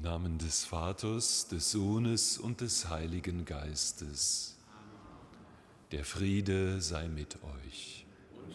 Namen des Vaters, des Sohnes und des Heiligen Geistes. Der Friede sei mit euch.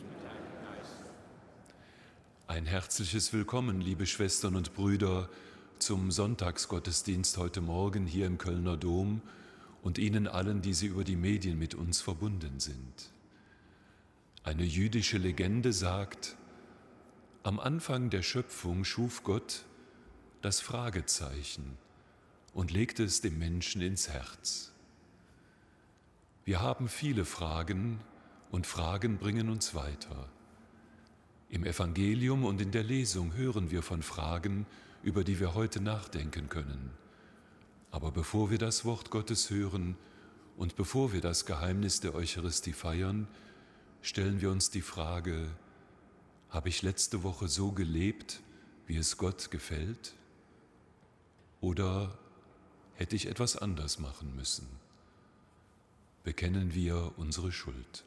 Ein herzliches Willkommen, liebe Schwestern und Brüder, zum Sonntagsgottesdienst heute Morgen hier im Kölner Dom und Ihnen allen, die Sie über die Medien mit uns verbunden sind. Eine jüdische Legende sagt, am Anfang der Schöpfung schuf Gott das Fragezeichen und legte es dem Menschen ins Herz. Wir haben viele Fragen und Fragen bringen uns weiter. Im Evangelium und in der Lesung hören wir von Fragen, über die wir heute nachdenken können. Aber bevor wir das Wort Gottes hören und bevor wir das Geheimnis der Eucharistie feiern, stellen wir uns die Frage, habe ich letzte Woche so gelebt, wie es Gott gefällt? Oder hätte ich etwas anders machen müssen? Bekennen wir unsere Schuld.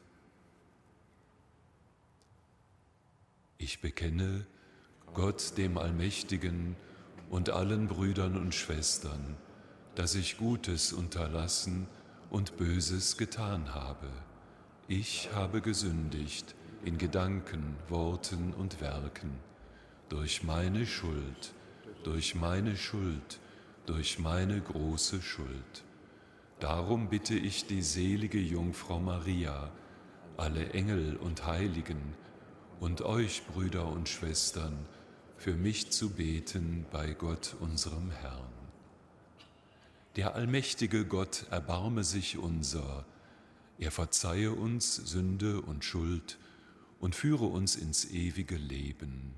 Ich bekenne Gott, dem Allmächtigen, und allen Brüdern und Schwestern, dass ich Gutes unterlassen und Böses getan habe. Ich habe gesündigt in Gedanken, Worten und Werken, durch meine Schuld, durch meine große Schuld. Darum bitte ich die selige Jungfrau Maria, alle Engel und Heiligen und euch, Brüder und Schwestern, für mich zu beten bei Gott, unserem Herrn. Der allmächtige Gott erbarme sich unser, er verzeihe uns Sünde und Schuld und führe uns ins ewige Leben.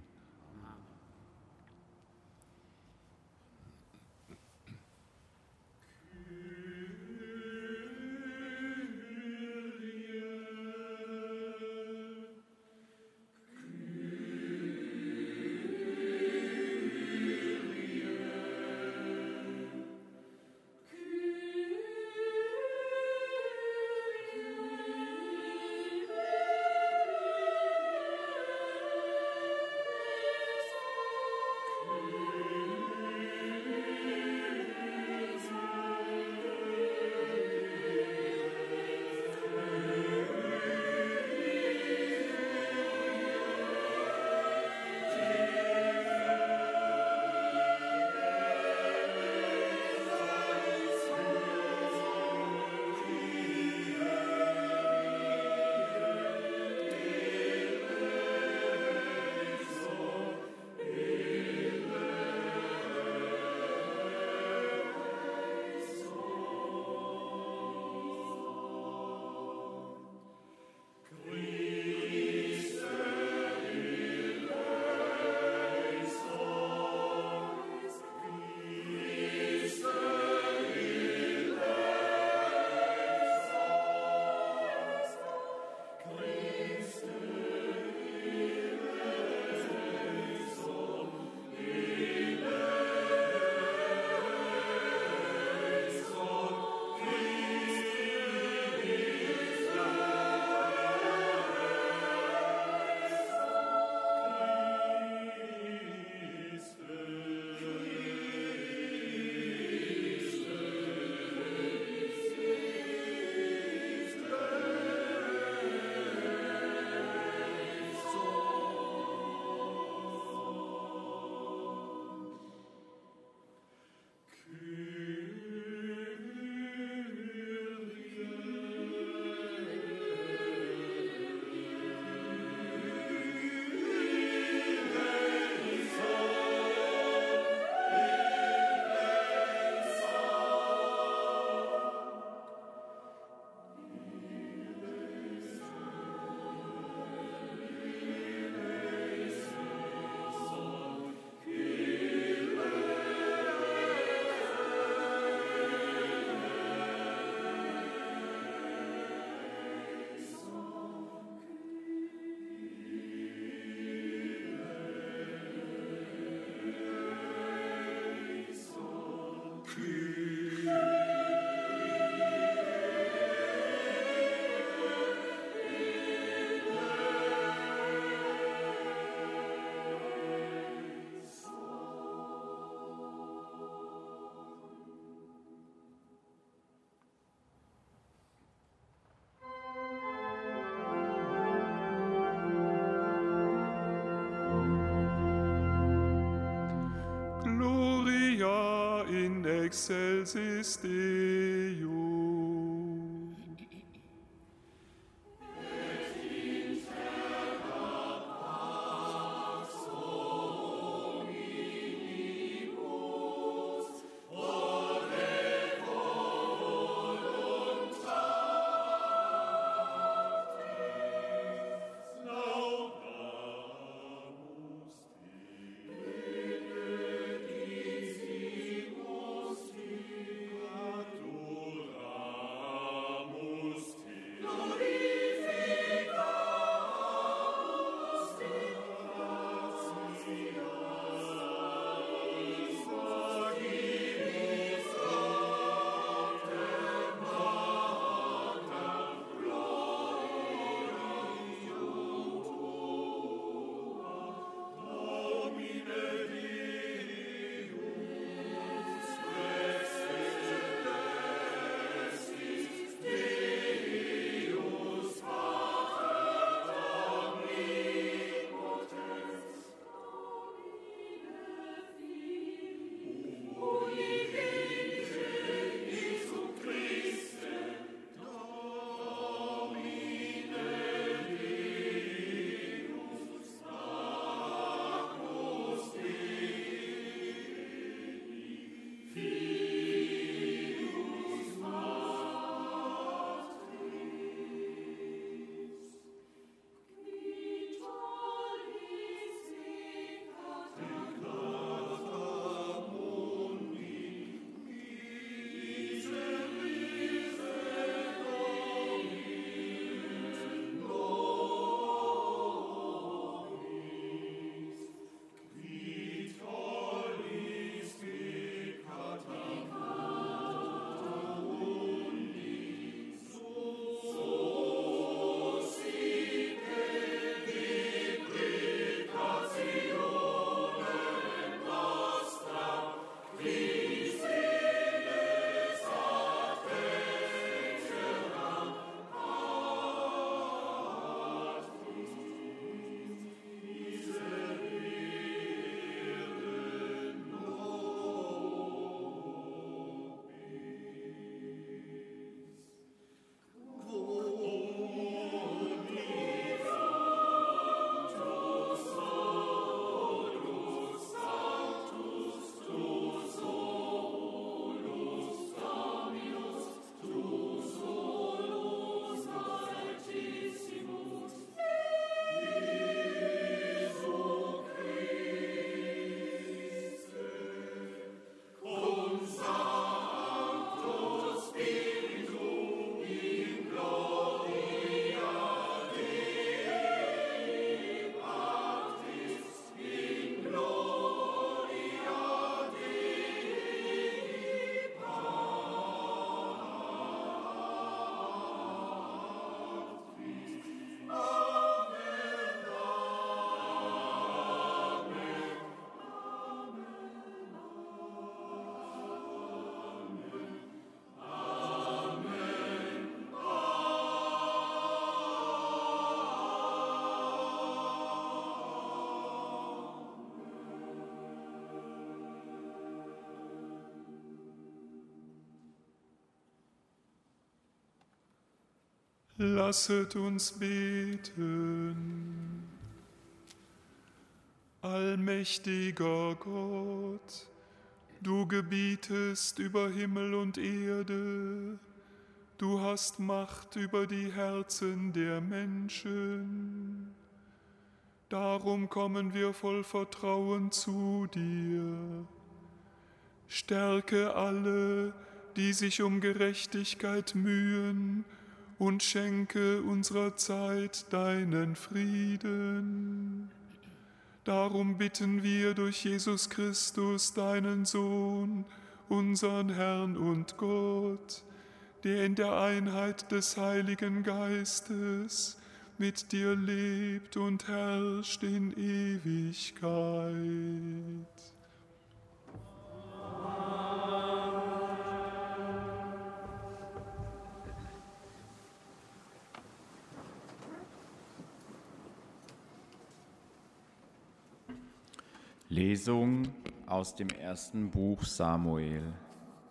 excelsis Deo. Lasset uns beten. Allmächtiger Gott, du gebietest über Himmel und Erde, du hast Macht über die Herzen der Menschen. Darum kommen wir voll Vertrauen zu dir. Stärke alle, die sich um Gerechtigkeit mühen, und schenke unserer Zeit deinen Frieden. Darum bitten wir durch Jesus Christus, deinen Sohn, unseren Herrn und Gott, der in der Einheit des Heiligen Geistes mit dir lebt und herrscht in Ewigkeit. Lesung aus dem ersten Buch Samuel.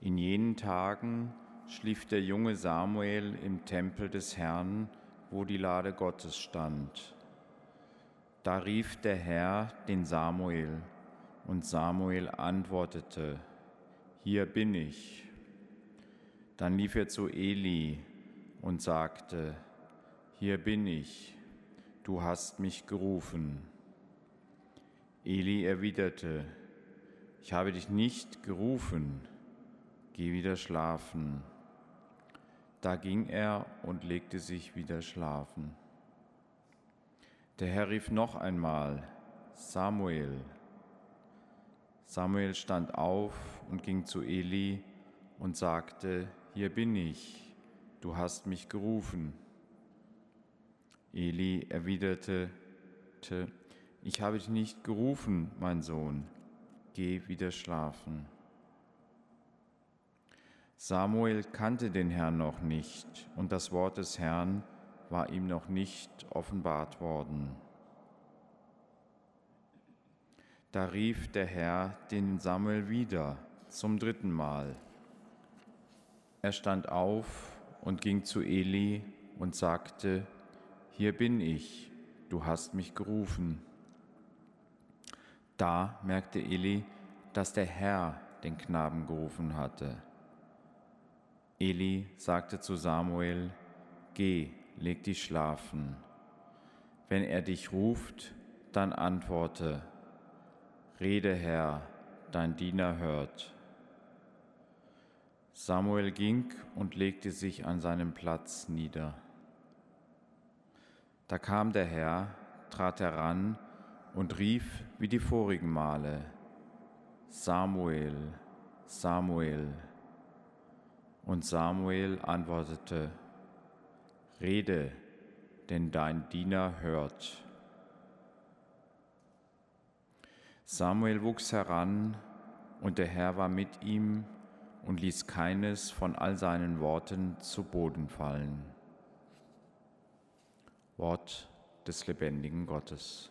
In jenen Tagen schlief der junge Samuel im Tempel des Herrn, wo die Lade Gottes stand. Da rief der Herr den Samuel, und Samuel antwortete: Hier bin ich. Dann lief er zu Eli und sagte: Hier bin ich, du hast mich gerufen. Eli erwiderte: Ich habe dich nicht gerufen, geh wieder schlafen. Da ging er und legte sich wieder schlafen. Der Herr rief noch einmal: Samuel. Samuel stand auf und ging zu Eli und sagte: Hier bin ich, du hast mich gerufen. Eli erwiderte: Ich habe dich nicht gerufen, mein Sohn, geh wieder schlafen. Samuel kannte den Herrn noch nicht, und das Wort des Herrn war ihm noch nicht offenbart worden. Da rief der Herr den Samuel wieder zum 3. Mal. Er stand auf und ging zu Eli und sagte: Hier bin ich, du hast mich gerufen. Da merkte Eli, dass der Herr den Knaben gerufen hatte. Eli sagte zu Samuel: Geh, leg dich schlafen. Wenn er dich ruft, dann antworte: Rede, Herr, dein Diener hört. Samuel ging und legte sich an seinem Platz nieder. Da kam der Herr, trat heran und rief wie die vorigen Male: Samuel, Samuel. Und Samuel antwortete: Rede, denn dein Diener hört. Samuel wuchs heran, und der Herr war mit ihm und ließ keines von all seinen Worten zu Boden fallen. Wort des lebendigen Gottes.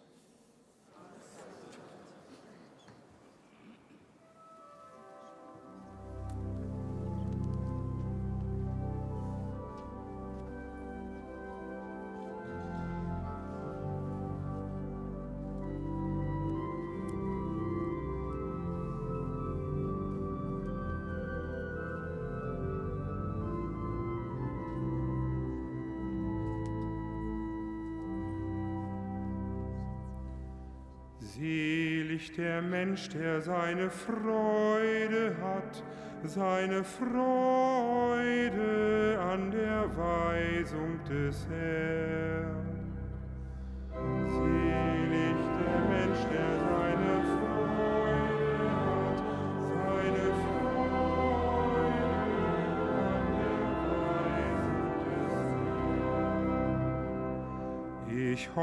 Selig der Mensch, der seine Freude hat, seine Freude an der Weisung des Herrn. Selig der Mensch, der seine Freude hat, seine Freude an der Weisung des Herrn. Ich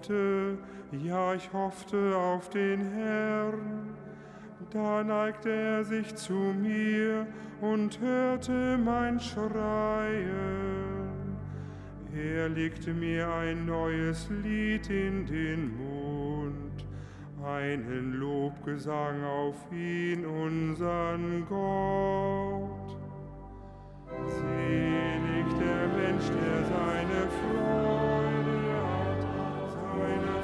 hoffte auf den Herrn. Da neigte er sich zu mir und hörte mein Schreien. Er legte mir ein neues Lied in den Mund, einen Lobgesang auf ihn, unseren Gott. Selig der Mensch, der seine Freude hat, seine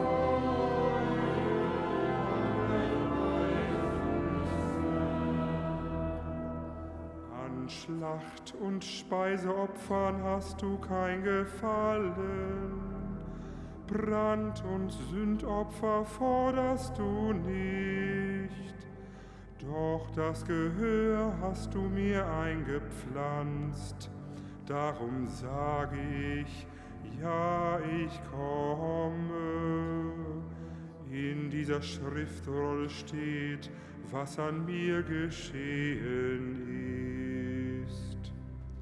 Schlacht und Speiseopfern hast du kein Gefallen, Brand- und Sündopfer forderst du nicht, doch das Gehör hast du mir eingepflanzt, darum sage ich, ja, ich komme. In dieser Schriftrolle steht, was an mir geschehen ist.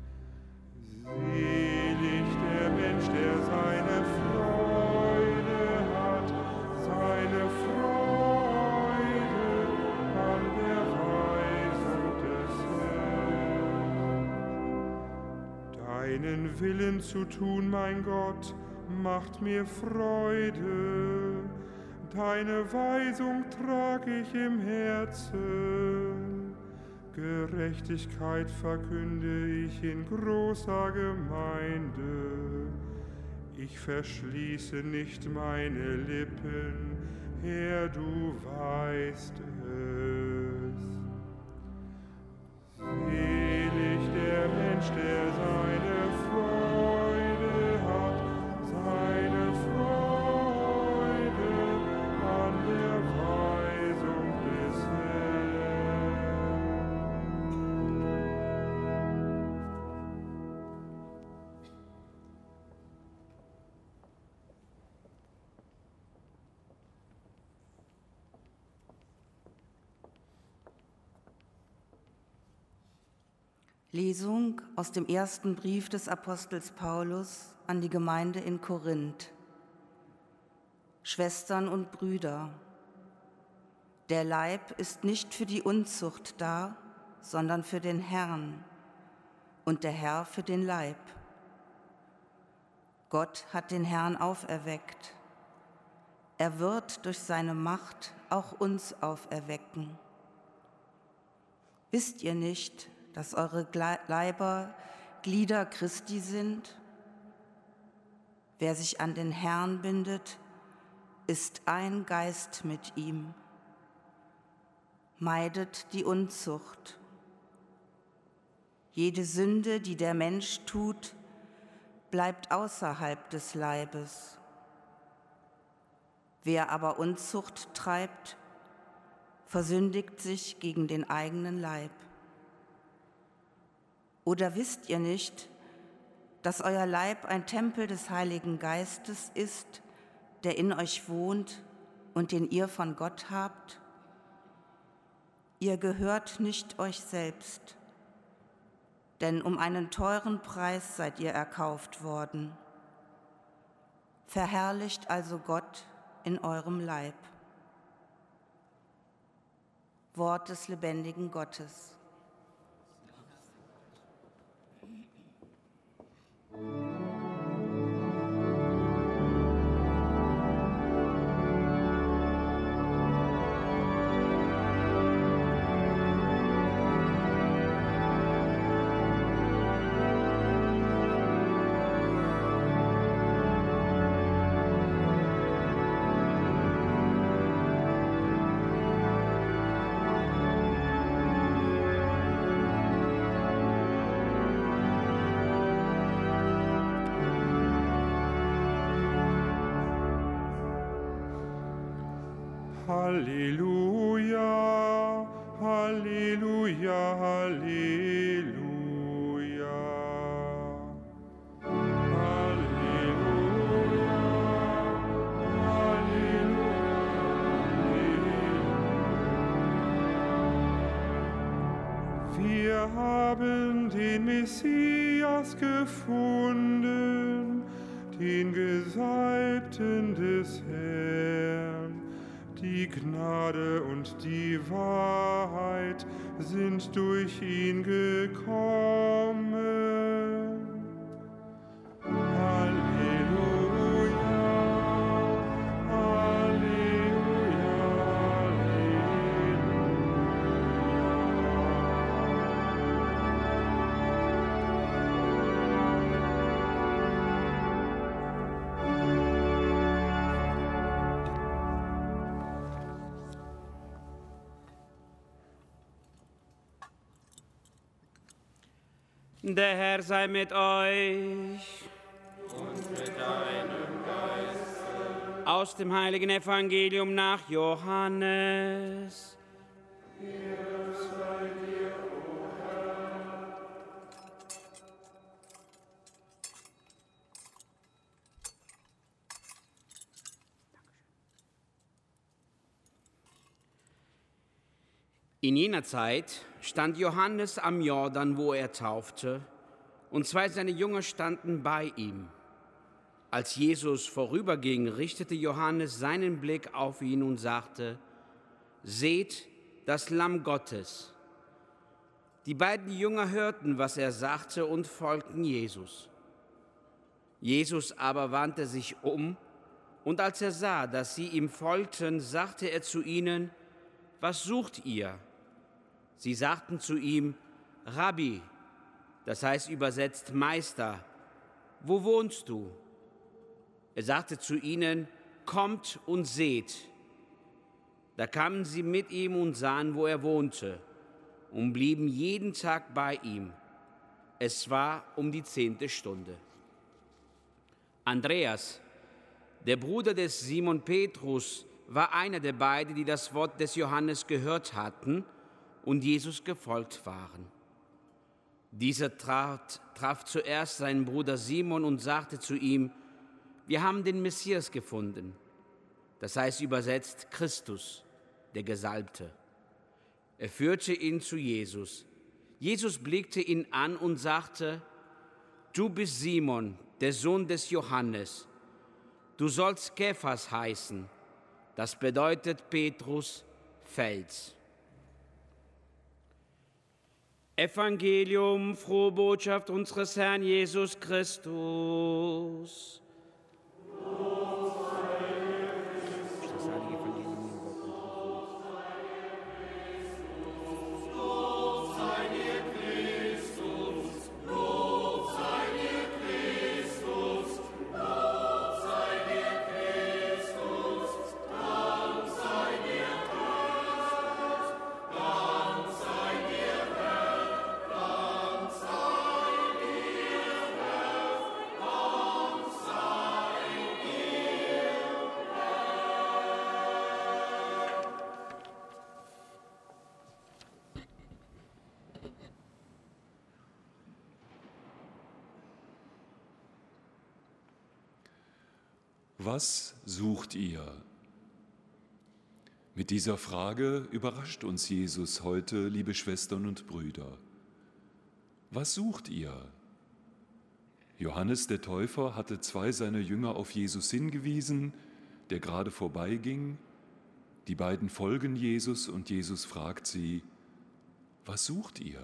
Selig der Mensch, der seine Freude hat, seine Freude an der Weisung des Herrn. Deinen Willen zu tun, mein Gott, macht mir Freude. Deine Weisung trag ich im Herzen. Gerechtigkeit verkünde ich in großer Gemeinde. Ich verschließe nicht meine Lippen, Herr, du weißt es. Selig der Mensch, der seine Freude hat, seine Freude an der Weisung des Herrn. Lesung aus dem ersten Brief des Apostels Paulus an die Gemeinde in Korinth. Schwestern und Brüder, der Leib ist nicht für die Unzucht da, sondern für den Herrn und der Herr für den Leib. Gott hat den Herrn auferweckt. Er wird durch seine Macht auch uns auferwecken. Wisst ihr nicht, dass eure Leiber Glieder Christi sind? Wer sich an den Herrn bindet, ist ein Geist mit ihm. Meidet die Unzucht. Jede Sünde, die der Mensch tut, bleibt außerhalb des Leibes. Wer aber Unzucht treibt, versündigt sich gegen den eigenen Leib. Oder wisst ihr nicht, dass euer Leib ein Tempel des Heiligen Geistes ist, der in euch wohnt und den ihr von Gott habt? Ihr gehört nicht euch selbst, denn um einen teuren Preis seid ihr erkauft worden. Verherrlicht also Gott in eurem Leib. Wort des lebendigen Gottes. Halleluja, Halleluja, Halleluja. Halleluja, Halleluja. Wir haben den Messias gefunden, den Gesalbten des Herrn. Die Gnade und die Wahrheit sind durch ihn gekommen. Halleluja, Halleluja, Der Herr sei mit euch. Und mit deinem Geiste. Aus dem heiligen Evangelium nach Johannes. Ehre sei dir, o Herr. In jener Zeit stand Johannes am Jordan, wo er taufte, und zwei seiner Jünger standen bei ihm. Als Jesus vorüberging, richtete Johannes seinen Blick auf ihn und sagte: Seht, das Lamm Gottes. Die beiden Jünger hörten, was er sagte, und folgten Jesus. Jesus aber wandte sich um, und als er sah, dass sie ihm folgten, sagte er zu ihnen: Was sucht ihr? Sie sagten zu ihm: Rabbi, das heißt übersetzt Meister, wo wohnst du? Er sagte zu ihnen: Kommt und seht. Da kamen sie mit ihm und sahen, wo er wohnte, und blieben jeden Tag bei ihm. Es war um die 10. Stunde. Andreas, der Bruder des Simon Petrus, war einer der beiden, die das Wort des Johannes gehört hatten und Jesus gefolgt waren. Dieser traf zuerst seinen Bruder Simon und sagte zu ihm: Wir haben den Messias gefunden, das heißt übersetzt Christus, der Gesalbte. Er führte ihn zu Jesus. Jesus blickte ihn an und sagte: Du bist Simon, der Sohn des Johannes. Du sollst Kephas heißen. Das bedeutet Petrus, Fels. Evangelium, frohe Botschaft unseres Herrn Jesus Christus. Was sucht ihr? Mit dieser Frage überrascht uns Jesus heute, liebe Schwestern und Brüder. Was sucht ihr? Johannes der Täufer hatte 2 seiner Jünger auf Jesus hingewiesen, der gerade vorbeiging. Die beiden folgen Jesus und Jesus fragt sie: Was sucht ihr?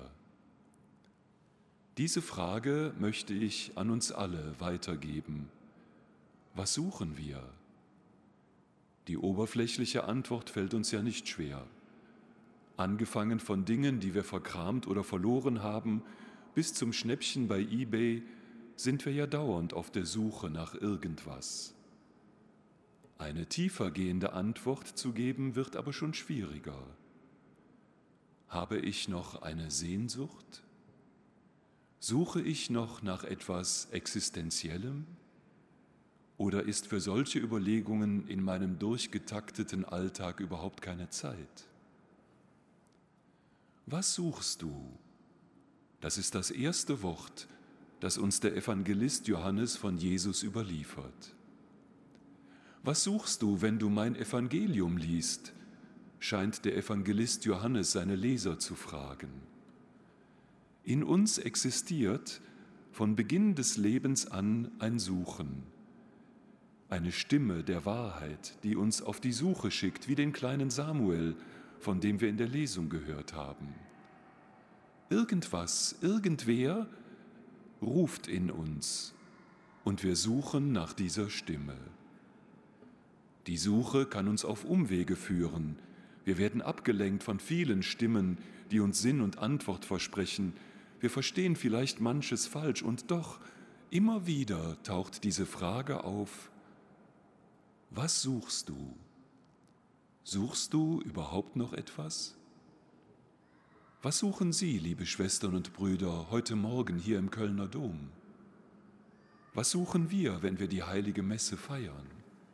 Diese Frage möchte ich an uns alle weitergeben. Was suchen wir? Die oberflächliche Antwort fällt uns ja nicht schwer. Angefangen von Dingen, die wir verkramt oder verloren haben, bis zum Schnäppchen bei eBay, sind wir ja dauernd auf der Suche nach irgendwas. Eine tiefer gehende Antwort zu geben, wird aber schon schwieriger. Habe ich noch eine Sehnsucht? Suche ich noch nach etwas Existenziellem? Oder ist für solche Überlegungen in meinem durchgetakteten Alltag überhaupt keine Zeit? Was suchst du? Das ist das erste Wort, das uns der Evangelist Johannes von Jesus überliefert. Was suchst du, wenn du mein Evangelium liest? Scheint der Evangelist Johannes seine Leser zu fragen. In uns existiert von Beginn des Lebens an ein Suchen. Eine Stimme der Wahrheit, die uns auf die Suche schickt, wie den kleinen Samuel, von dem wir in der Lesung gehört haben. Irgendwas, irgendwer ruft in uns und wir suchen nach dieser Stimme. Die Suche kann uns auf Umwege führen. Wir werden abgelenkt von vielen Stimmen, die uns Sinn und Antwort versprechen. Wir verstehen vielleicht manches falsch und doch immer wieder taucht diese Frage auf: Was suchst du? Suchst du überhaupt noch etwas? Was suchen Sie, liebe Schwestern und Brüder, heute Morgen hier im Kölner Dom? Was suchen wir, wenn wir die heilige Messe feiern?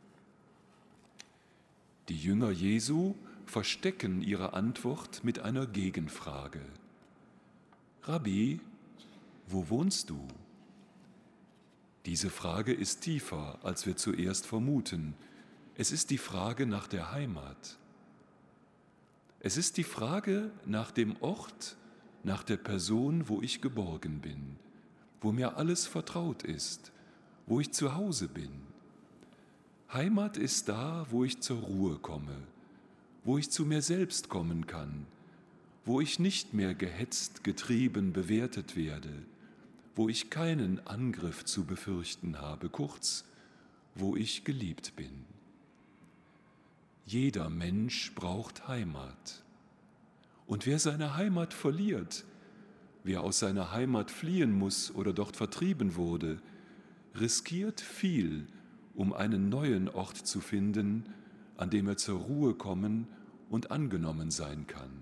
Die Jünger Jesu verstecken ihre Antwort mit einer Gegenfrage. Rabbi, wo wohnst du? Diese Frage ist tiefer, als wir zuerst vermuten. Es ist die Frage nach der Heimat. Es ist die Frage nach dem Ort, nach der Person, wo ich geborgen bin, wo mir alles vertraut ist, wo ich zu Hause bin. Heimat ist da, wo ich zur Ruhe komme, wo ich zu mir selbst kommen kann, wo ich nicht mehr gehetzt, getrieben, bewertet werde, wo ich keinen Angriff zu befürchten habe, kurz, wo ich geliebt bin. Jeder Mensch braucht Heimat. Und wer seine Heimat verliert, wer aus seiner Heimat fliehen muss oder dort vertrieben wurde, riskiert viel, um einen neuen Ort zu finden, an dem er zur Ruhe kommen und angenommen sein kann.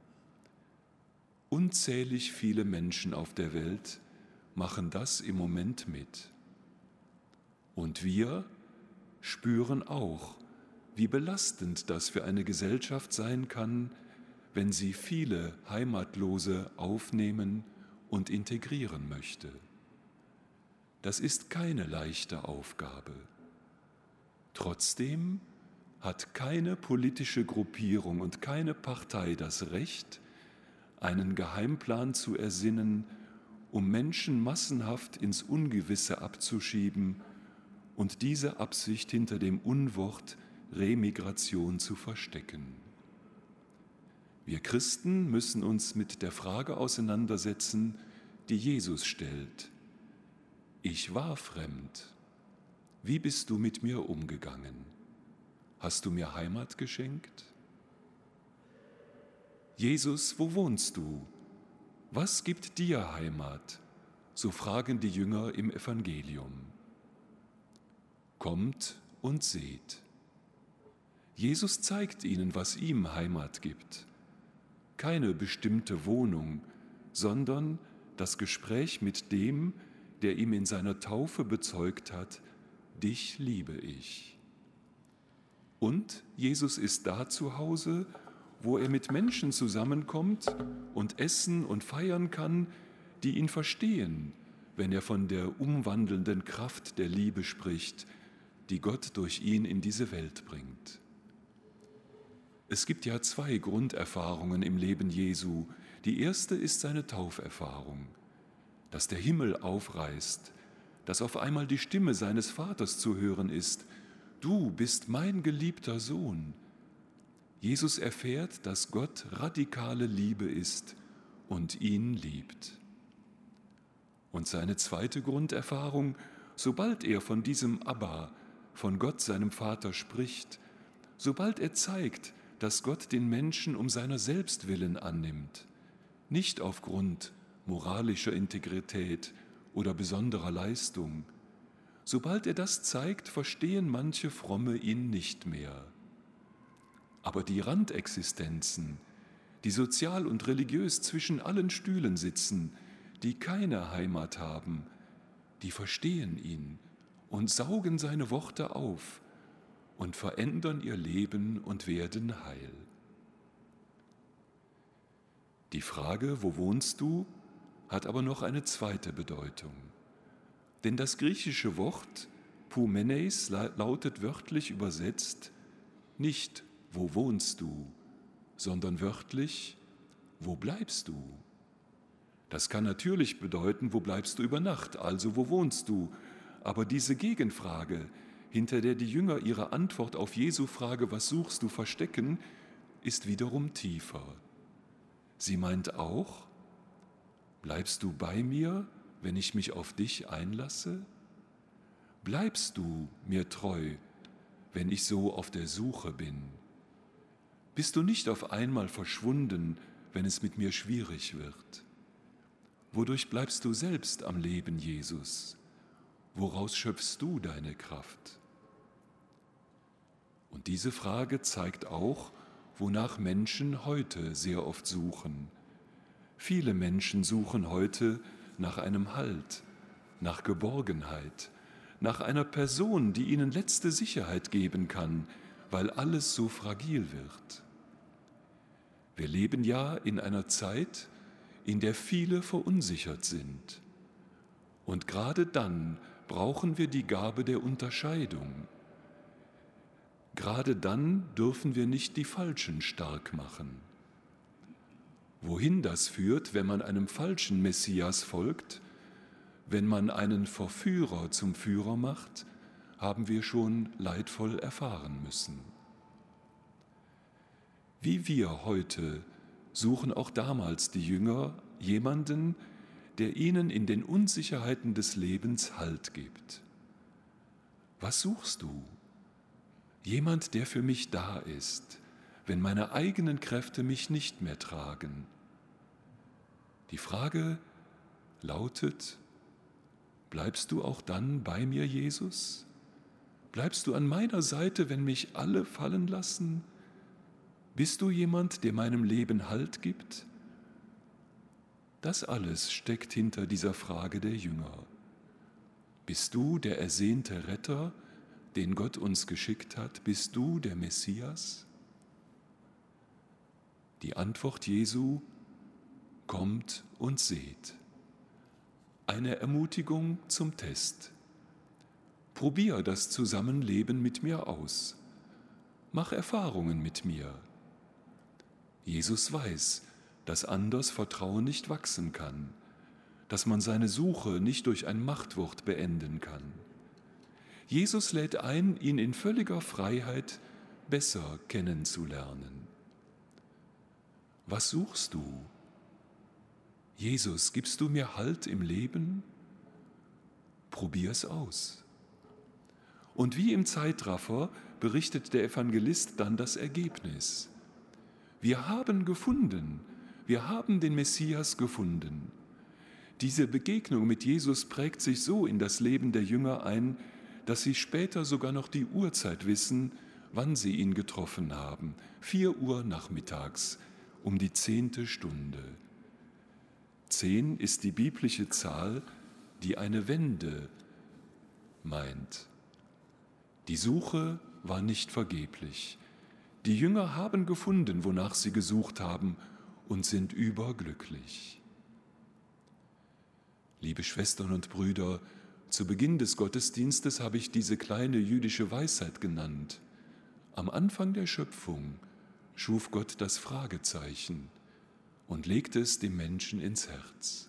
Unzählig viele Menschen auf der Welt machen das im Moment mit. Und wir spüren auch, wie belastend das für eine Gesellschaft sein kann, wenn sie viele Heimatlose aufnehmen und integrieren möchte. Das ist keine leichte Aufgabe. Trotzdem hat keine politische Gruppierung und keine Partei das Recht, einen Geheimplan zu ersinnen, um Menschen massenhaft ins Ungewisse abzuschieben und diese Absicht hinter dem Unwort Remigration zu verstecken. Wir Christen müssen uns mit der Frage auseinandersetzen, die Jesus stellt. Ich war fremd. Wie bist du mit mir umgegangen? Hast du mir Heimat geschenkt? Jesus, wo wohnst du? Was gibt dir Heimat? So fragen die Jünger im Evangelium. Kommt und seht. Jesus zeigt ihnen, was ihm Heimat gibt. Keine bestimmte Wohnung, sondern das Gespräch mit dem, der ihm in seiner Taufe bezeugt hat, dich liebe ich. Und Jesus ist da zu Hause, wo er mit Menschen zusammenkommt und essen und feiern kann, die ihn verstehen, wenn er von der umwandelnden Kraft der Liebe spricht, die Gott durch ihn in diese Welt bringt. Es gibt ja 2 Grunderfahrungen im Leben Jesu. Die erste ist seine Tauferfahrung, dass der Himmel aufreißt, dass auf einmal die Stimme seines Vaters zu hören ist: Du bist mein geliebter Sohn. Jesus erfährt, dass Gott radikale Liebe ist und ihn liebt. Und seine zweite Grunderfahrung, sobald er von diesem Abba, von Gott, seinem Vater, spricht, sobald er zeigt, dass Gott den Menschen um seiner selbst willen annimmt, nicht aufgrund moralischer Integrität oder besonderer Leistung. Sobald er das zeigt, verstehen manche Fromme ihn nicht mehr. Aber die Randexistenzen, die sozial und religiös zwischen allen Stühlen sitzen, die keine Heimat haben, die verstehen ihn und saugen seine Worte auf und verändern ihr Leben und werden heil. Die Frage, wo wohnst du, hat aber noch eine zweite Bedeutung. Denn das griechische Wort Poumenes lautet wörtlich übersetzt nicht wo wohnst du, sondern wörtlich wo bleibst du. Das kann natürlich bedeuten, wo bleibst du über Nacht, also wo wohnst du. Aber diese Gegenfrage, hinter der die Jünger ihre Antwort auf Jesu Frage, was suchst du, verstecken, ist wiederum tiefer. Sie meint auch, bleibst du bei mir, wenn ich mich auf dich einlasse? Bleibst du mir treu, wenn ich so auf der Suche bin? Bist du nicht auf einmal verschwunden, wenn es mit mir schwierig wird? Wodurch bleibst du selbst am Leben, Jesus? Woraus schöpfst du deine Kraft? Und diese Frage zeigt auch, wonach Menschen heute sehr oft suchen. Viele Menschen suchen heute nach einem Halt, nach Geborgenheit, nach einer Person, die ihnen letzte Sicherheit geben kann, weil alles so fragil wird. Wir leben ja in einer Zeit, in der viele verunsichert sind. Und gerade dann brauchen wir die Gabe der Unterscheidung. Gerade dann dürfen wir nicht die Falschen stark machen. Wohin das führt, wenn man einem falschen Messias folgt, wenn man einen Verführer zum Führer macht, haben wir schon leidvoll erfahren müssen. Wie wir heute suchen auch damals die Jünger jemanden, der ihnen in den Unsicherheiten des Lebens Halt gibt. Was suchst du? Jemand, der für mich da ist, wenn meine eigenen Kräfte mich nicht mehr tragen. Die Frage lautet: Bleibst du auch dann bei mir, Jesus? Bleibst du an meiner Seite, wenn mich alle fallen lassen? Bist du jemand, der meinem Leben Halt gibt? Das alles steckt hinter dieser Frage der Jünger. Bist du der ersehnte Retter, den Gott uns geschickt hat? Bist du der Messias? Die Antwort Jesu: Kommt und seht. Eine Ermutigung zum Test. Probier das Zusammenleben mit mir aus. Mach Erfahrungen mit mir. Jesus weiß, dass anders Vertrauen nicht wachsen kann, dass man seine Suche nicht durch ein Machtwort beenden kann. Jesus lädt ein, ihn in völliger Freiheit besser kennenzulernen. Was suchst du? Jesus, gibst du mir Halt im Leben? Probier es aus. Und wie im Zeitraffer berichtet der Evangelist dann das Ergebnis. Wir haben gefunden, wir haben den Messias gefunden. Diese Begegnung mit Jesus prägt sich so in das Leben der Jünger ein, dass sie später sogar noch die Uhrzeit wissen, wann sie ihn getroffen haben. 4 Uhr nachmittags, um die 10. Stunde. 10 ist die biblische Zahl, die eine Wende meint. Die Suche war nicht vergeblich. Die Jünger haben gefunden, wonach sie gesucht haben, und sind überglücklich. Liebe Schwestern und Brüder, zu Beginn des Gottesdienstes habe ich diese kleine jüdische Weisheit genannt. Am Anfang der Schöpfung schuf Gott das Fragezeichen und legte es dem Menschen ins Herz.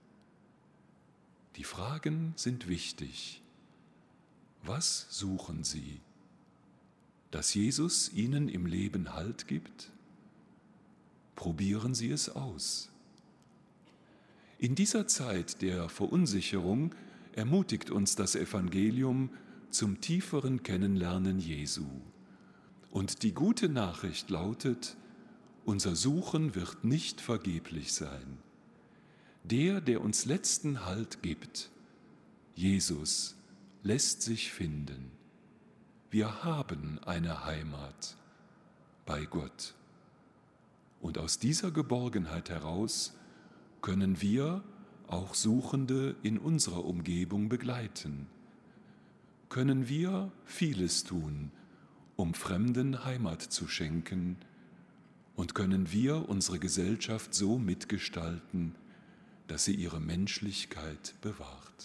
Die Fragen sind wichtig. Was suchen Sie? Dass Jesus Ihnen im Leben Halt gibt? Probieren Sie es aus. In dieser Zeit der Verunsicherung ermutigt uns das Evangelium zum tieferen Kennenlernen Jesu. Und die gute Nachricht lautet: Unser Suchen wird nicht vergeblich sein. Der uns letzten Halt gibt, Jesus, lässt sich finden. Wir haben eine Heimat bei Gott. Und aus dieser Geborgenheit heraus können wir auch Suchende in unserer Umgebung begleiten. Können wir vieles tun, um Fremden Heimat zu schenken, und können wir unsere Gesellschaft so mitgestalten, dass sie ihre Menschlichkeit bewahrt.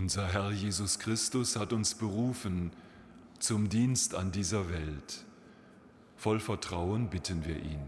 Unser Herr Jesus Christus hat uns berufen zum Dienst an dieser Welt. Voll Vertrauen bitten wir ihn.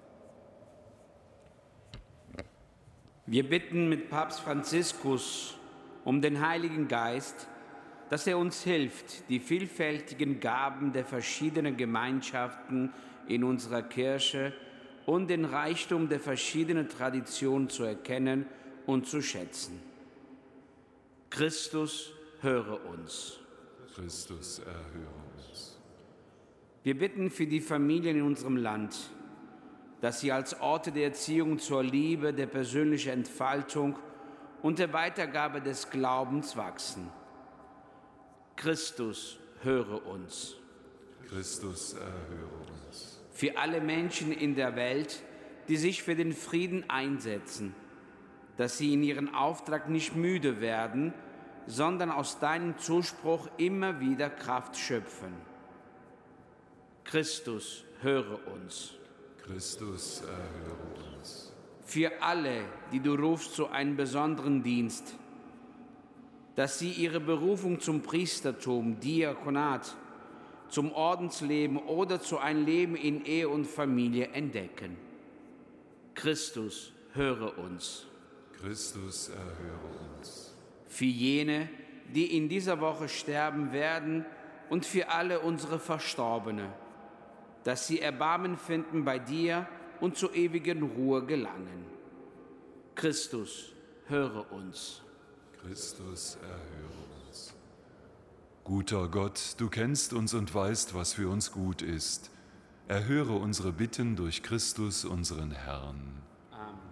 Wir bitten mit Papst Franziskus um den Heiligen Geist, dass er uns hilft, die vielfältigen Gaben der verschiedenen Gemeinschaften in unserer Kirche und den Reichtum der verschiedenen Traditionen zu erkennen und zu schätzen. Christus, höre uns. Christus, erhöre uns. Wir bitten für die Familien in unserem Land, dass sie als Orte der Erziehung zur Liebe, der persönlichen Entfaltung und der Weitergabe des Glaubens wachsen. Christus, höre uns. Christus, erhöre uns. Für alle Menschen in der Welt, die sich für den Frieden einsetzen, dass sie in ihrem Auftrag nicht müde werden, sondern aus deinem Zuspruch immer wieder Kraft schöpfen. Christus, höre uns. Christus, erhöre uns. Für alle, die du rufst zu einem besonderen Dienst, dass sie ihre Berufung zum Priestertum, Diakonat, zum Ordensleben oder zu einem Leben in Ehe und Familie entdecken. Christus, höre uns. Christus, erhöre uns. Für jene, die in dieser Woche sterben werden und für alle unsere Verstorbene, dass sie Erbarmen finden bei dir und zur ewigen Ruhe gelangen. Christus, höre uns. Christus, erhöre uns. Guter Gott, du kennst uns und weißt, was für uns gut ist. Erhöre unsere Bitten durch Christus, unseren Herrn. Amen.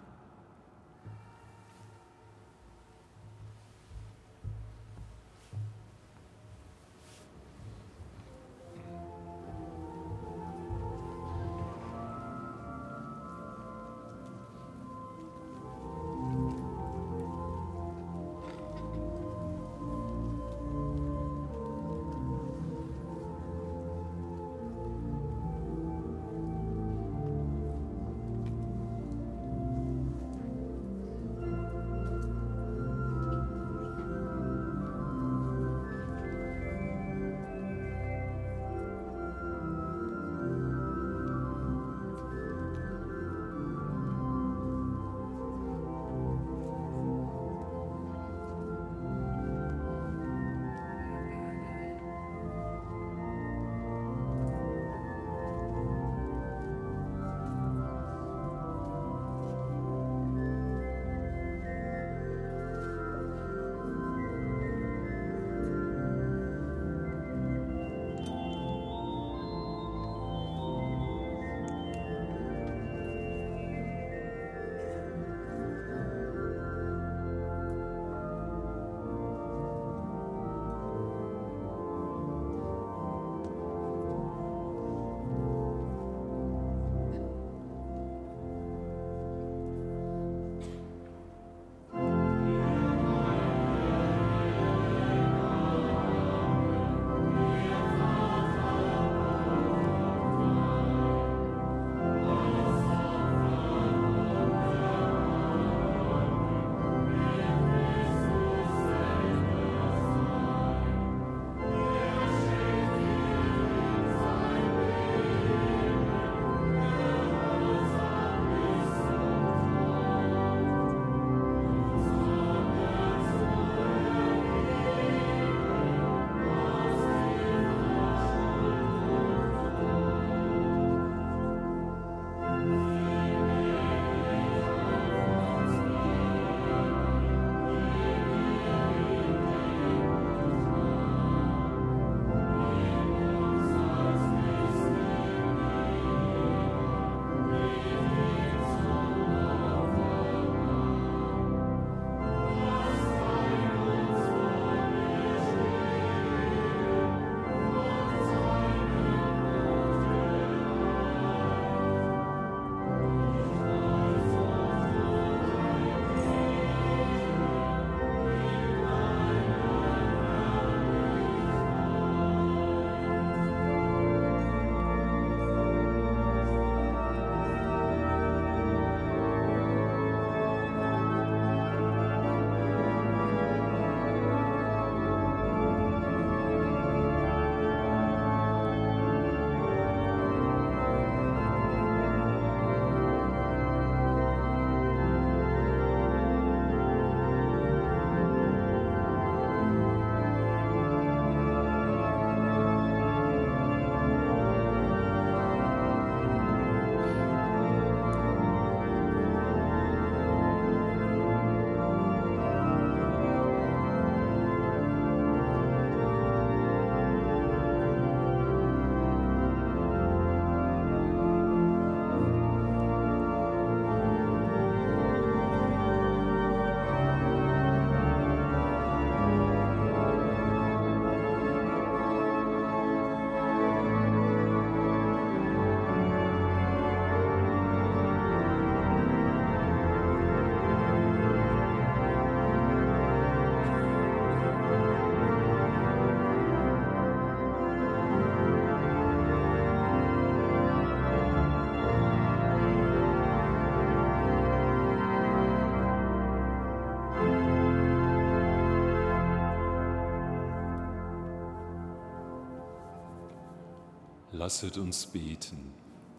Lasset uns beten.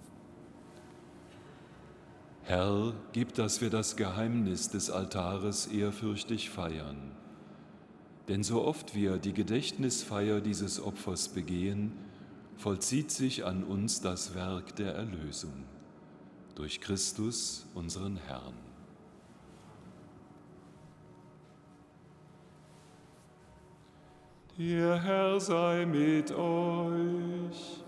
Herr, gib, dass wir das Geheimnis des Altares ehrfürchtig feiern. Denn so oft wir die Gedächtnisfeier dieses Opfers begehen, vollzieht sich an uns das Werk der Erlösung. Durch Christus, unseren Herrn. Der Herr sei mit euch.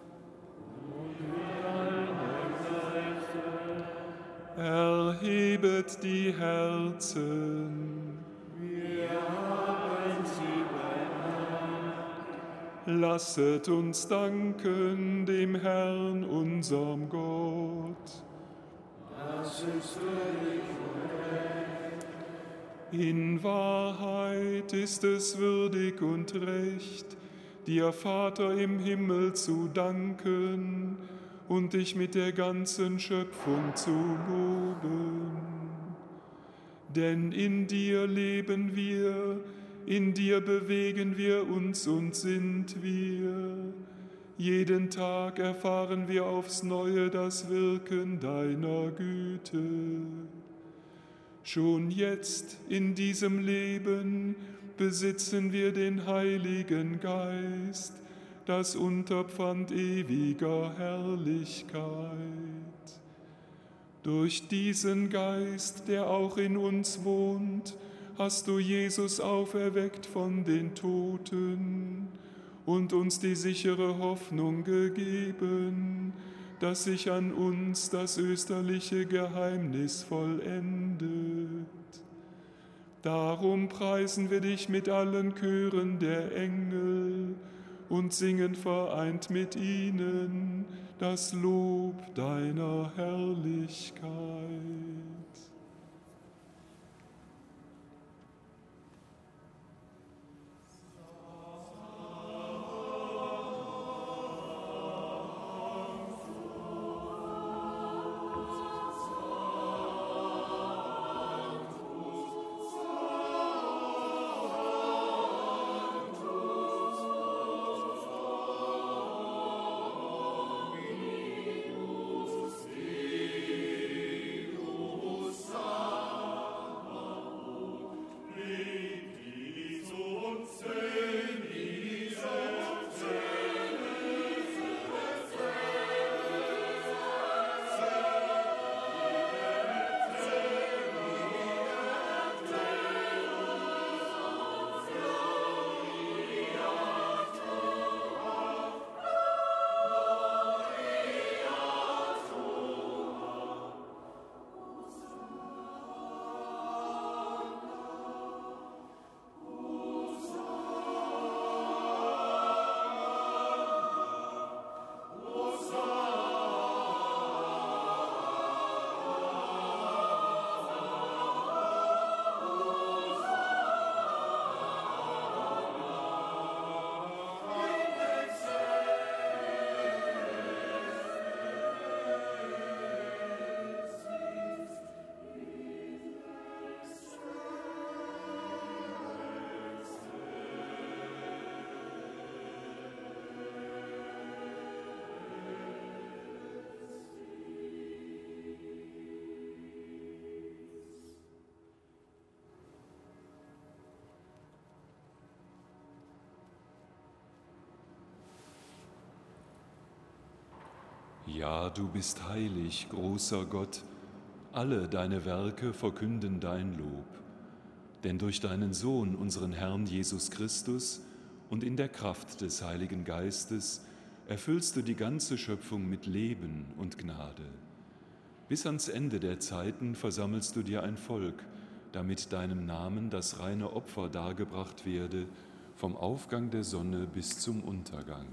Erhebet die Herzen. Wir haben sie beieinander. Lasset uns danken dem Herrn, unserem Gott. Das ist würdig und recht. In Wahrheit ist es würdig und recht, dir, Vater im Himmel, zu danken und dich mit der ganzen Schöpfung zu loben. Denn in dir leben wir, in dir bewegen wir uns und sind wir. Jeden Tag erfahren wir aufs Neue das Wirken deiner Güte. Schon jetzt in diesem Leben besitzen wir den Heiligen Geist, das Unterpfand ewiger Herrlichkeit. Durch diesen Geist, der auch in uns wohnt, hast du Jesus auferweckt von den Toten und uns die sichere Hoffnung gegeben, dass sich an uns das österliche Geheimnis vollendet. Darum preisen wir dich mit allen Chören der Engel und singen vereint mit ihnen das Lob deiner Herrlichkeit. Ja, du bist heilig, großer Gott, alle deine Werke verkünden dein Lob. Denn durch deinen Sohn, unseren Herrn Jesus Christus, und in der Kraft des Heiligen Geistes erfüllst du die ganze Schöpfung mit Leben und Gnade. Bis ans Ende der Zeiten versammelst du dir ein Volk, damit deinem Namen das reine Opfer dargebracht werde, vom Aufgang der Sonne bis zum Untergang.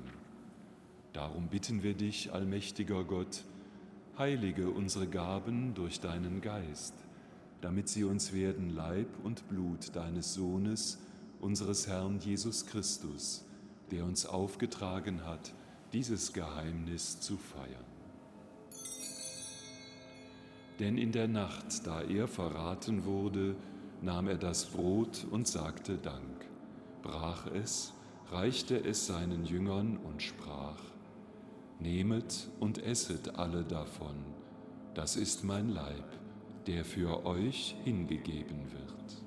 Darum bitten wir dich, allmächtiger Gott, heilige unsere Gaben durch deinen Geist, damit sie uns werden Leib und Blut deines Sohnes, unseres Herrn Jesus Christus, der uns aufgetragen hat, dieses Geheimnis zu feiern. Denn in der Nacht, da er verraten wurde, nahm er das Brot und sagte Dank, brach es, reichte es seinen Jüngern und sprach: Nehmet und esset alle davon. Das ist mein Leib, der für euch hingegeben wird.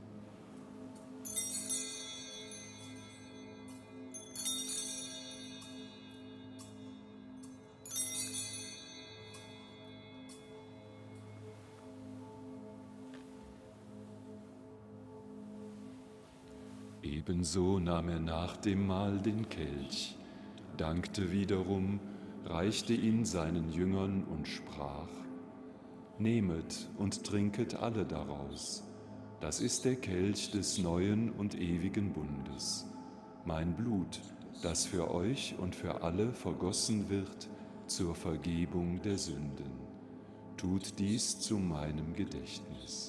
Ebenso nahm er nach dem Mahl den Kelch, dankte wiederum, reichte ihn seinen Jüngern und sprach: Nehmet und trinket alle daraus. Das ist der Kelch des neuen und ewigen Bundes, mein Blut, das für euch und für alle vergossen wird zur Vergebung der Sünden. Tut dies zu meinem Gedächtnis.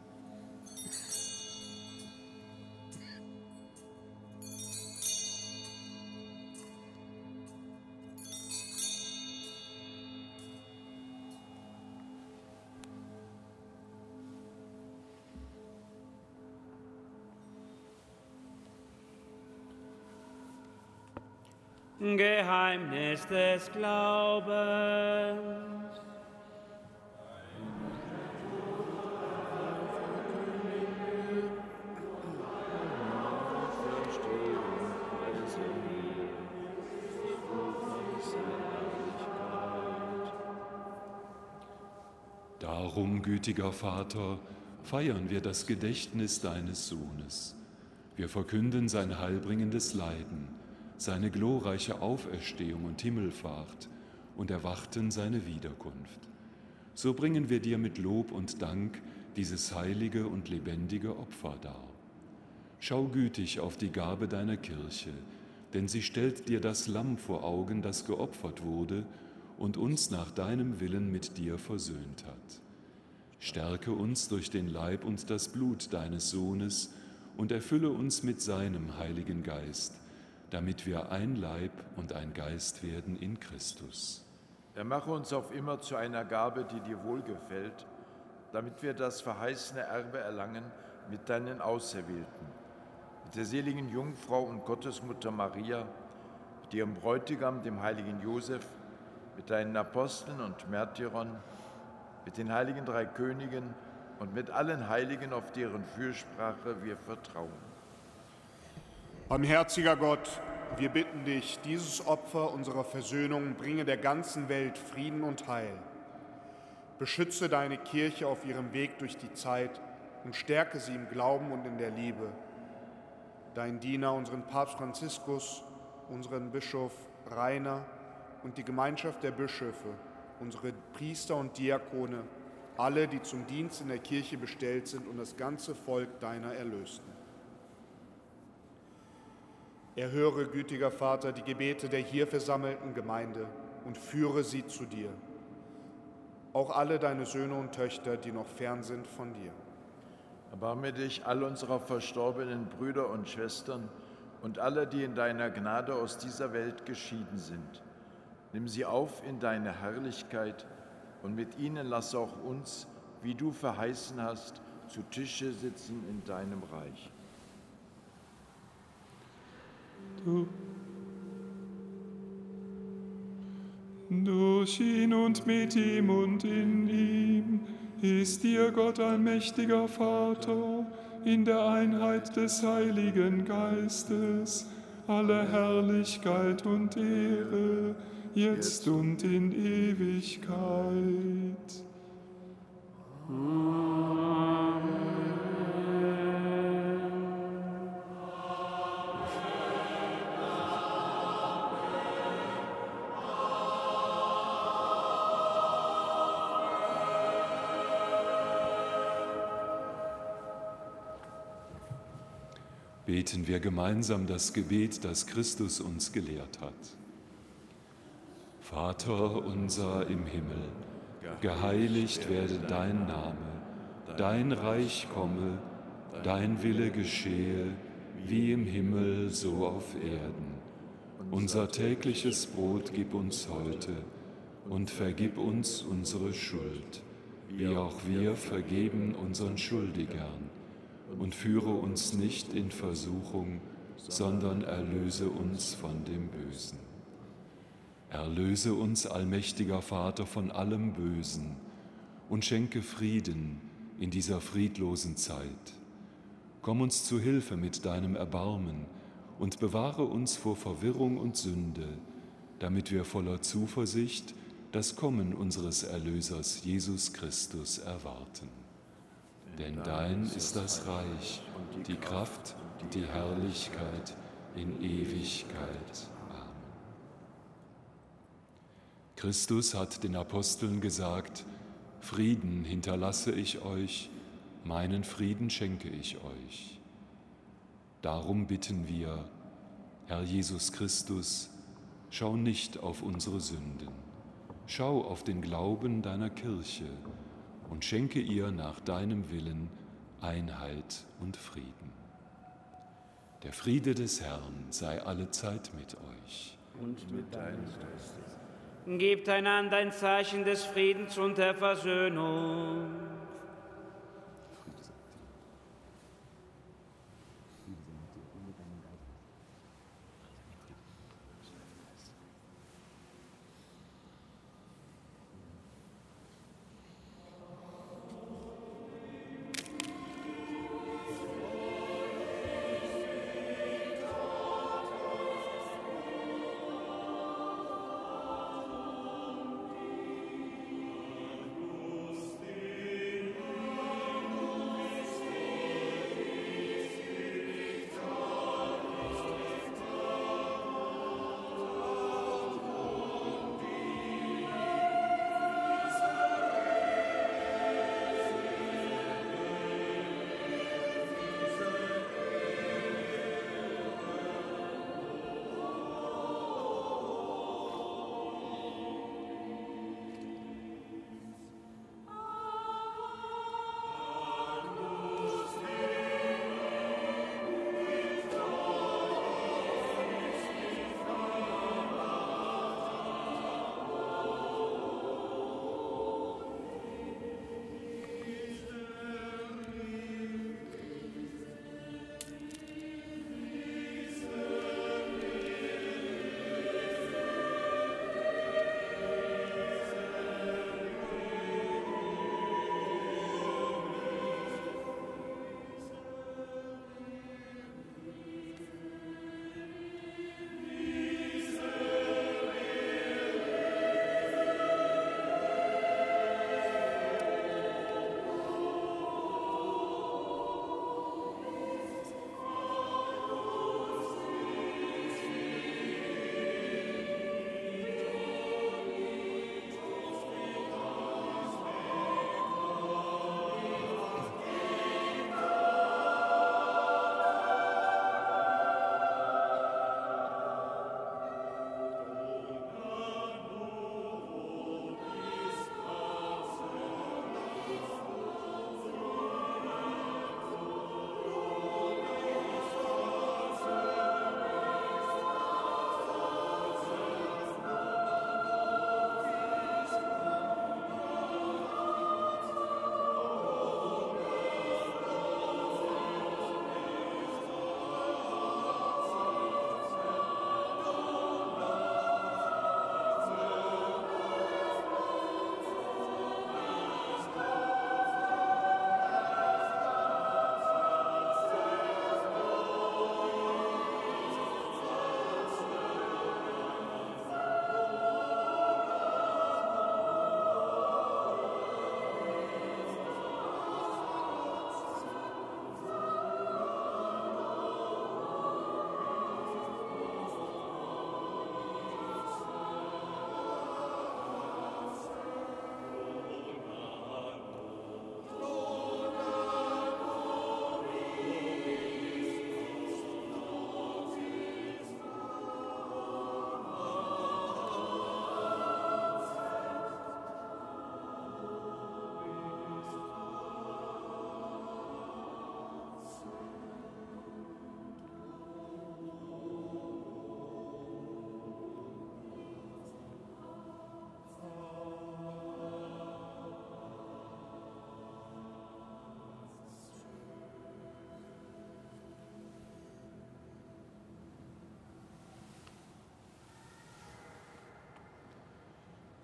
Geheimnis des Glaubens. Darum, gütiger Vater, feiern wir das Gedächtnis deines Sohnes. Wir verkünden sein heilbringendes Leiden, seine glorreiche Auferstehung und Himmelfahrt und erwarten seine Wiederkunft. So bringen wir dir mit Lob und Dank dieses heilige und lebendige Opfer dar. Schau gütig auf die Gabe deiner Kirche, denn sie stellt dir das Lamm vor Augen, das geopfert wurde und uns nach deinem Willen mit dir versöhnt hat. Stärke uns durch den Leib und das Blut deines Sohnes und erfülle uns mit seinem Heiligen Geist, damit wir ein Leib und ein Geist werden in Christus. Er mache uns auf immer zu einer Gabe, die dir wohlgefällt, damit wir das verheißene Erbe erlangen mit deinen Auserwählten, mit der seligen Jungfrau und Gottesmutter Maria, mit ihrem Bräutigam, dem heiligen Josef, mit deinen Aposteln und Märtyrern, mit den heiligen drei Königen und mit allen Heiligen, auf deren Fürsprache wir vertrauen. Barmherziger Gott, wir bitten dich, dieses Opfer unserer Versöhnung bringe der ganzen Welt Frieden und Heil. Beschütze deine Kirche auf ihrem Weg durch die Zeit und stärke sie im Glauben und in der Liebe. Dein Diener, unseren Papst Franziskus, unseren Bischof Rainer und die Gemeinschaft der Bischöfe, unsere Priester und Diakone, alle, die zum Dienst in der Kirche bestellt sind und das ganze Volk deiner Erlösten. Erhöre, gütiger Vater, die Gebete der hier versammelten Gemeinde und führe sie zu dir. Auch alle deine Söhne und Töchter, die noch fern sind von dir. Erbarme dich all unserer verstorbenen Brüder und Schwestern und alle, die in deiner Gnade aus dieser Welt geschieden sind. Nimm sie auf in deine Herrlichkeit und mit ihnen lass auch uns, wie du verheißen hast, zu Tische sitzen in deinem Reich. Durch ihn und mit ihm und in ihm ist dir Gott allmächtiger Vater, in der Einheit des Heiligen Geistes, alle Herrlichkeit und Ehre, jetzt und in Ewigkeit. Beten wir gemeinsam das Gebet, das Christus uns gelehrt hat. Vater unser im Himmel, geheiligt werde dein Name, dein Reich komme, dein Wille geschehe, wie im Himmel so auf Erden. Unser tägliches Brot gib uns heute und vergib uns unsere Schuld, wie auch wir vergeben unseren Schuldigern. Und führe uns nicht in Versuchung, sondern erlöse uns von dem Bösen. Erlöse uns, allmächtiger Vater, von allem Bösen und schenke Frieden in dieser friedlosen Zeit. Komm uns zu Hilfe mit deinem Erbarmen und bewahre uns vor Verwirrung und Sünde, damit wir voller Zuversicht das Kommen unseres Erlösers Jesus Christus erwarten. Denn dein ist das Reich, die Kraft und die Herrlichkeit in Ewigkeit. Amen. Christus hat den Aposteln gesagt: Frieden hinterlasse ich euch, meinen Frieden schenke ich euch. Darum bitten wir, Herr Jesus Christus, schau nicht auf unsere Sünden, schau auf den Glauben deiner Kirche und schenke ihr nach deinem Willen Einheit und Frieden. Der Friede des Herrn sei allezeit mit euch. Und mit deinem Geist. Gebt einander ein Zeichen des Friedens und der Versöhnung. Amen.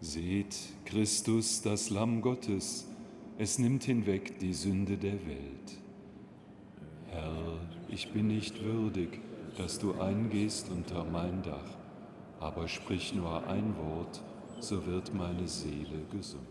Seht, Christus, das Lamm Gottes, es nimmt hinweg die Sünde der Welt. Herr, ich bin nicht würdig, dass du eingehst unter mein Dach, aber sprich nur ein Wort, so wird meine Seele gesund.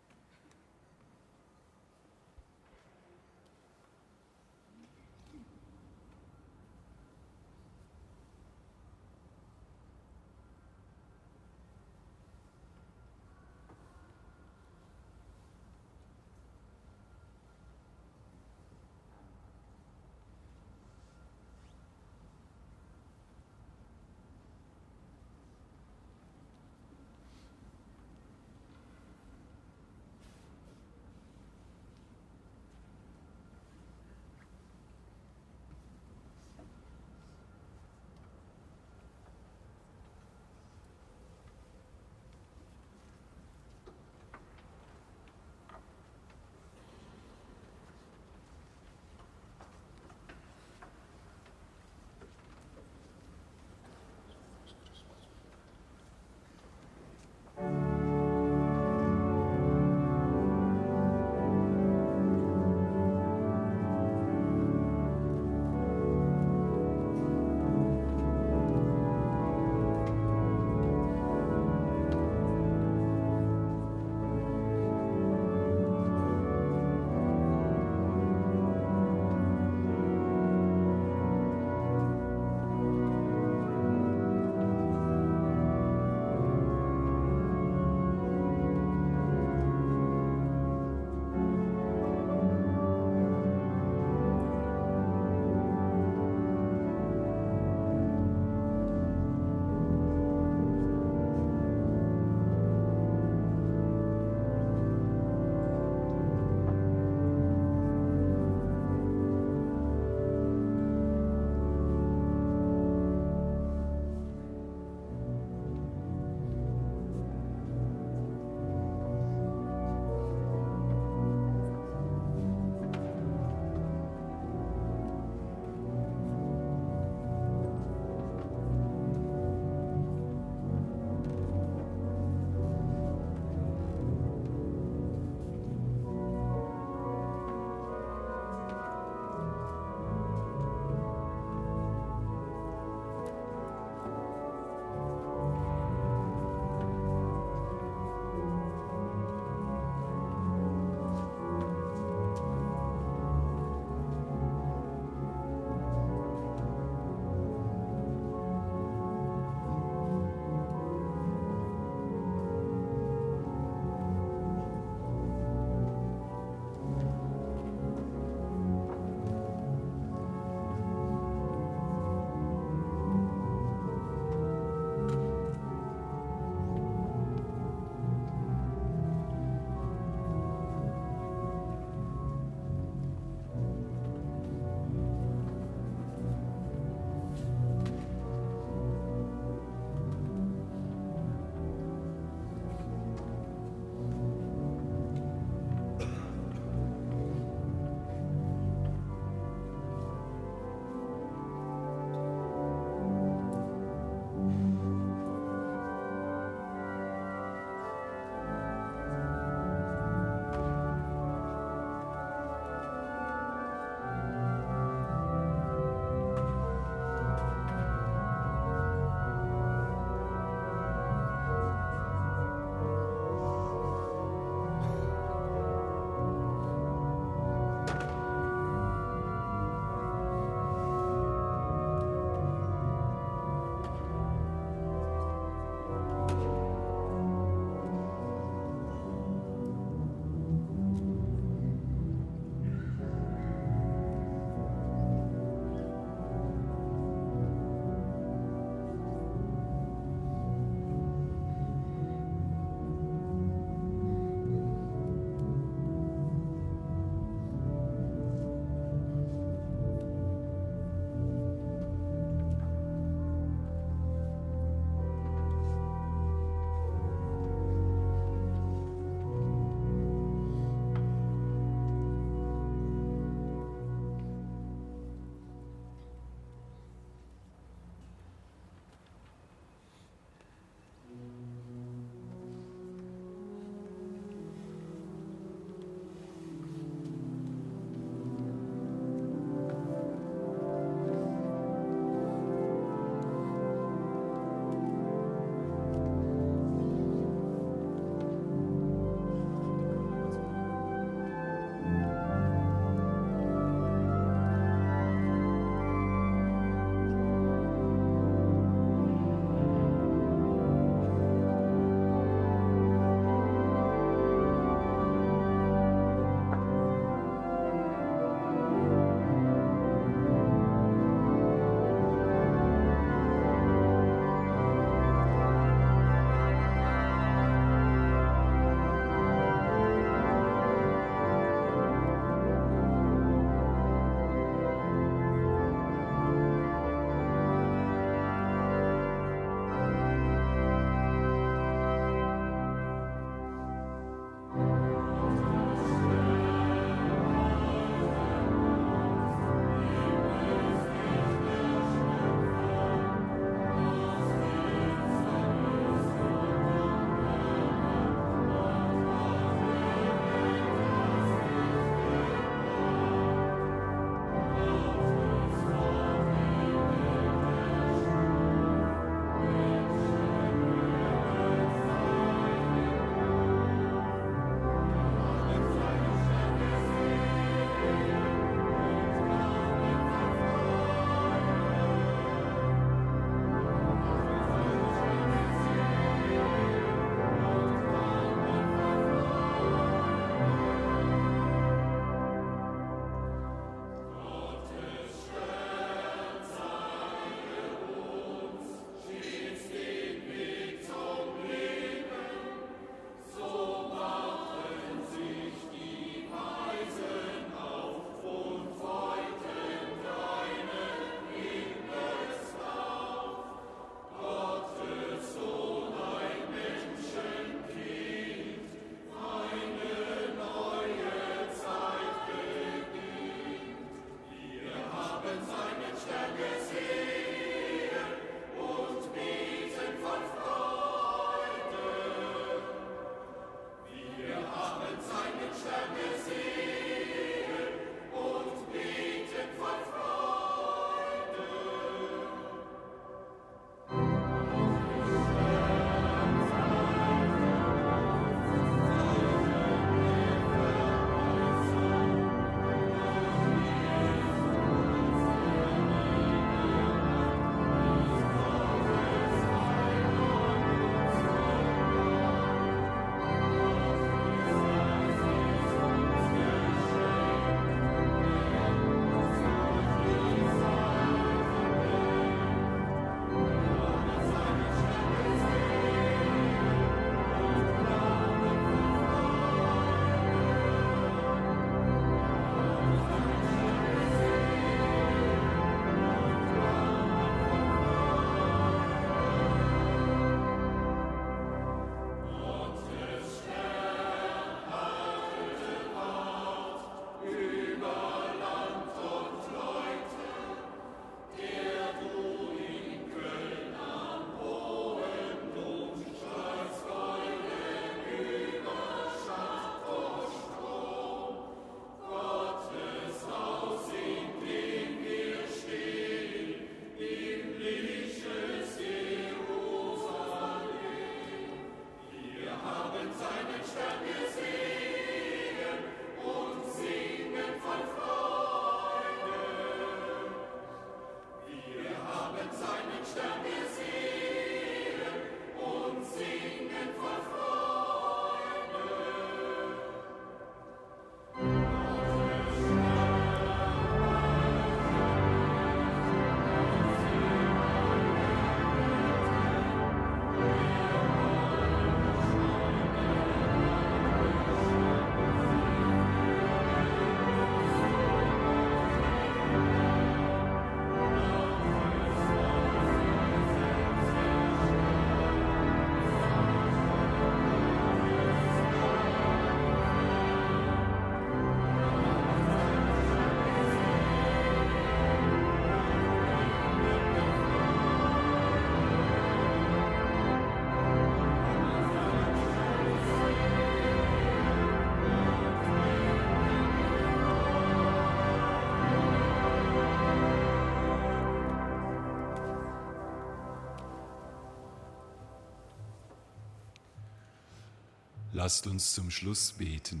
Lasst uns zum Schluss beten.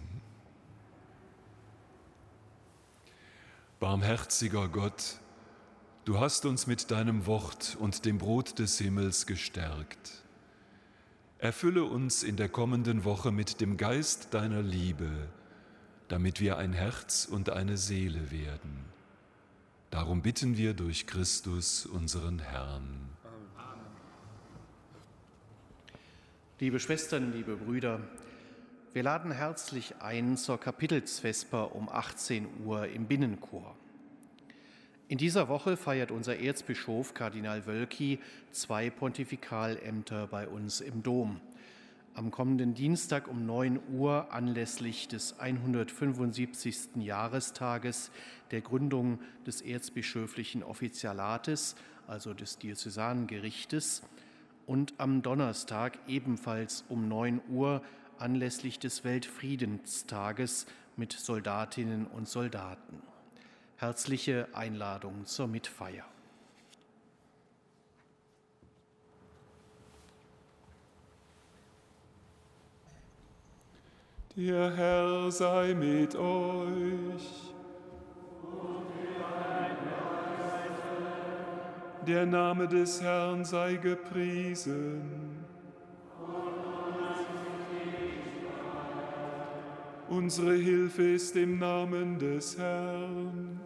Barmherziger Gott, du hast uns mit deinem Wort und dem Brot des Himmels gestärkt. Erfülle uns in der kommenden Woche mit dem Geist deiner Liebe, damit wir ein Herz und eine Seele werden. Darum bitten wir durch Christus, unseren Herrn. Amen. Liebe Schwestern, liebe Brüder, wir laden herzlich ein zur Kapitelsvesper um 18 Uhr im Binnenchor. In dieser Woche feiert unser Erzbischof Kardinal Wölki 2 Pontifikalämter bei uns im Dom. Am kommenden Dienstag um 9 Uhr anlässlich des 175. Jahrestages der Gründung des erzbischöflichen Offizialates, also des Diözesanengerichtes, und am Donnerstag ebenfalls um 9 Uhr anlässlich des Weltfriedenstages mit Soldatinnen und Soldaten. Herzliche Einladung zur Mitfeier. Der Herr sei mit euch. Der Name des Herrn sei gepriesen. Unsere Hilfe ist im Namen des Herrn.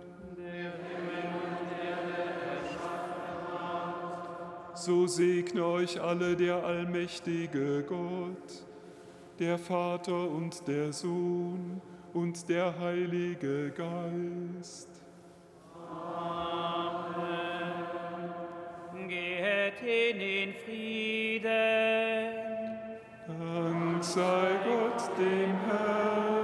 So segne euch alle der allmächtige Gott, der Vater und der Sohn und der Heilige Geist. Amen. Geht hin in Frieden. Dank sei Gott dem Herrn.